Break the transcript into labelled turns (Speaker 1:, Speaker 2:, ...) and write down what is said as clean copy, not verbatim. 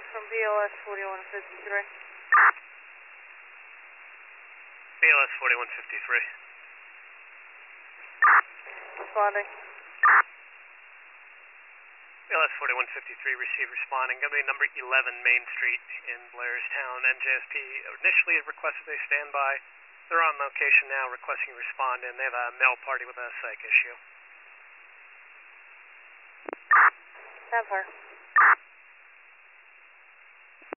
Speaker 1: from BLS 4153.
Speaker 2: BLS 4153.
Speaker 1: Responding.
Speaker 2: BLS 4153, receive responding. Company number 11 Main Street in Blairstown. NJSP initially requested they stand by. They're on location now requesting you respond in. They have a mail party with a psych issue.
Speaker 1: Have her.